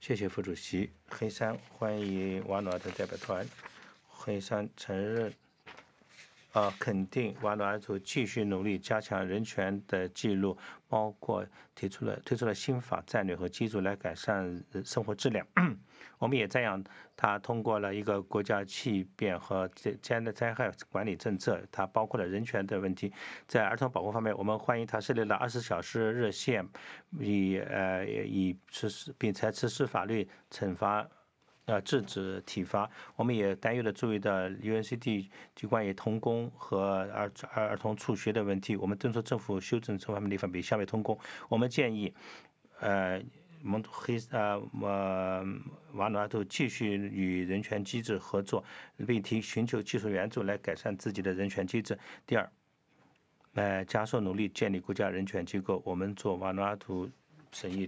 谢谢副主席。黑山欢迎瓦努阿图代表团。黑山承认肯定瓦努阿图继续努力加强人权的记录，包括推出了新法战略和机制来改善生活质量。我们也赞扬他通过了一个国家气变和灾害管理政策，它包括了人权的问题。在儿童保护方面，我们欢迎他设立了24小时热线，并采实施法律惩罚。制止体罚。我们也担忧的注意到 UNCD 就关于童工和儿童辍学的问题，我们敦促政府修正这方面立法，并消灭童工。我们建议，瓦努阿图继续与人权机制合作，并寻求技术援助来改善自己的人权机制。第二，加速努力建立国家人权机构。我们做瓦努阿图审议